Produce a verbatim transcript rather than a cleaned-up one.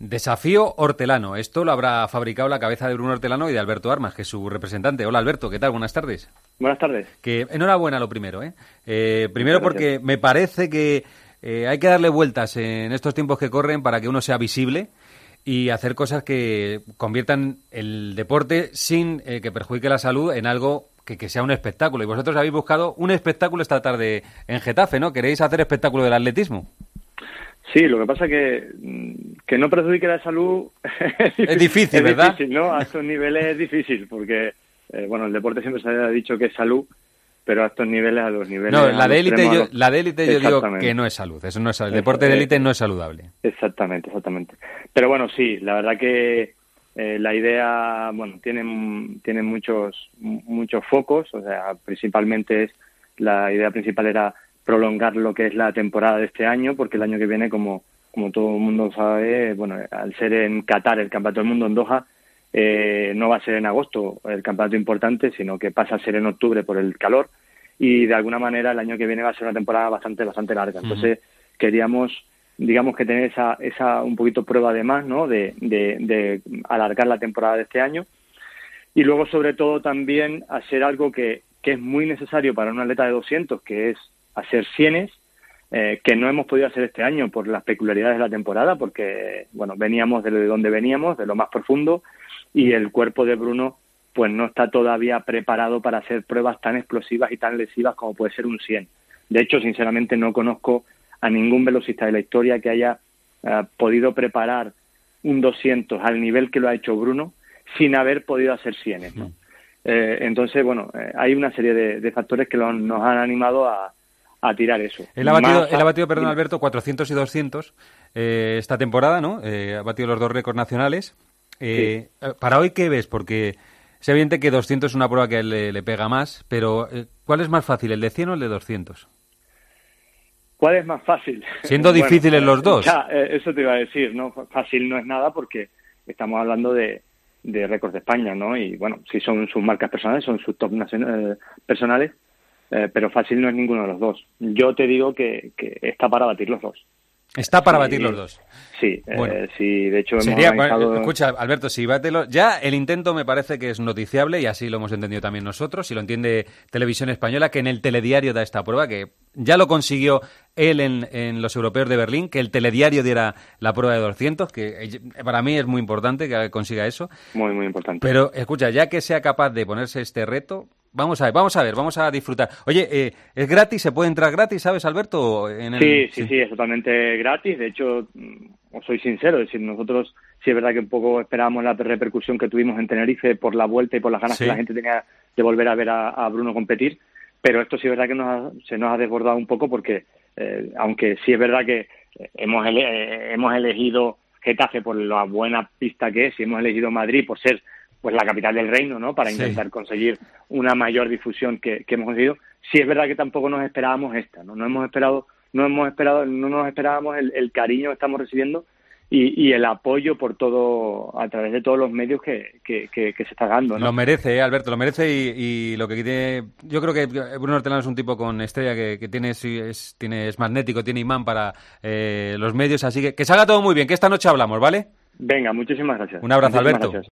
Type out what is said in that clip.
Desafío Hortelano. Esto lo habrá fabricado la cabeza de Bruno Hortelano y de Alberto Armas, que es su representante. Hola, Alberto, ¿qué tal? Buenas tardes. Buenas tardes. Que enhorabuena lo primero, ¿eh? eh primero porque me parece que eh, hay que darle vueltas en estos tiempos que corren para que uno sea visible y hacer cosas que conviertan el deporte sin eh, que perjudique la salud en algo que, que sea un espectáculo. Y vosotros habéis buscado un espectáculo esta tarde en Getafe, ¿no? ¿Queréis hacer espectáculo del atletismo? Sí, lo que pasa es que que no perjudique la salud es difícil, es difícil, ¿verdad? Es difícil, ¿no? A estos niveles es difícil porque, eh, bueno, el deporte siempre se ha dicho que es salud, pero a estos niveles, a los niveles... No, la de élite yo, los... la de élite yo digo que no es salud, eso no es salud. El deporte de élite no es saludable. Exactamente, exactamente. Pero bueno, sí, la verdad que eh, la idea, bueno, tiene, tiene muchos, muchos focos, o sea, principalmente es, la idea principal era prolongar lo que es la temporada de este año, porque el año que viene, como como todo el mundo sabe, bueno, al ser en Qatar el Campeonato del Mundo en Doha, eh, no va a ser en agosto el campeonato importante, sino que pasa a ser en octubre por el calor, y de alguna manera el año que viene va a ser una temporada bastante bastante larga. Entonces uh-huh. queríamos, digamos, que tener esa esa un poquito prueba de más, ¿no? De, de, de alargar la temporada de este año, y luego sobre todo también hacer algo que, que es muy necesario para un atleta de doscientos, que es hacer cienes, eh, que no hemos podido hacer este año por las peculiaridades de la temporada, porque bueno, veníamos de donde veníamos, de lo más profundo, y el cuerpo de Bruno pues no está todavía preparado para hacer pruebas tan explosivas y tan lesivas como puede ser un cien. De hecho, sinceramente no conozco a ningún velocista de la historia que haya uh, podido preparar un doscientos al nivel que lo ha hecho Bruno sin haber podido hacer cienes, ¿no? Eh, entonces, bueno, eh, hay una serie de, de factores que lo, nos han animado a a tirar eso. Él ha batido, él ha batido perdón, Alberto, cuatrocientos y doscientos eh, esta temporada, ¿no? Eh, ha batido los dos récords nacionales. Eh, sí. Para hoy, ¿qué ves? Porque es evidente que doscientos es una prueba que a él le, le pega más, pero eh, ¿cuál es más fácil, el de cien o el de doscientos? ¿Cuál es más fácil? Siendo bueno, difíciles los dos. Ya, eh, eso te iba a decir, ¿no? Fácil no es nada porque estamos hablando de, de récords de España, ¿no? Y bueno, si son sus marcas personales, son sus top nacionales, eh, personales, Eh, pero fácil no es ninguno de los dos. Yo te digo que, que está para batir los dos. Está para sí, batir los dos. Sí, bueno, eh, sí, de hecho hemos sería, organizado... Escucha, Alberto, si bate los... ya el intento me parece que es noticiable y así lo hemos entendido también nosotros, y lo entiende Televisión Española, que en el telediario da esta prueba, que ya lo consiguió él en, en los europeos de Berlín, que el telediario diera la prueba de doscientos, que para mí es muy importante que consiga eso. Muy, muy importante. Pero, escucha, ya que sea capaz de ponerse este reto... Vamos a ver, vamos a ver, vamos a disfrutar. Oye, eh, ¿es gratis? ¿Se puede entrar gratis, sabes, Alberto? En el... sí, sí, sí, es totalmente gratis. De hecho, os soy sincero, es decir, nosotros sí es verdad que un poco esperábamos la repercusión que tuvimos en Tenerife por la vuelta y por las ganas sí. que la gente tenía de volver a ver a, a Bruno competir, pero esto sí es verdad que nos ha, se nos ha desbordado un poco porque, eh, aunque sí es verdad que hemos, ele- eh, hemos elegido Getafe por la buena pista que es y hemos elegido Madrid por ser pues la capital del reino, ¿no? Para intentar sí. conseguir una mayor difusión que, que hemos conseguido. Sí es verdad que tampoco nos esperábamos esta, ¿no? No hemos esperado, no hemos esperado, no nos esperábamos el, el cariño que estamos recibiendo y, y el apoyo por todo, a través de todos los medios que, que, que, que se está dando, ¿no? Lo merece, ¿eh, Alberto? Lo merece y, y lo que tiene, yo creo que Bruno Hortelano es un tipo con estrella que, que tiene, es, tiene, es magnético, tiene imán para eh, los medios, así que que salga todo muy bien, que esta noche hablamos, ¿vale? Venga, muchísimas gracias. Un abrazo, muchísimas Alberto. Gracias.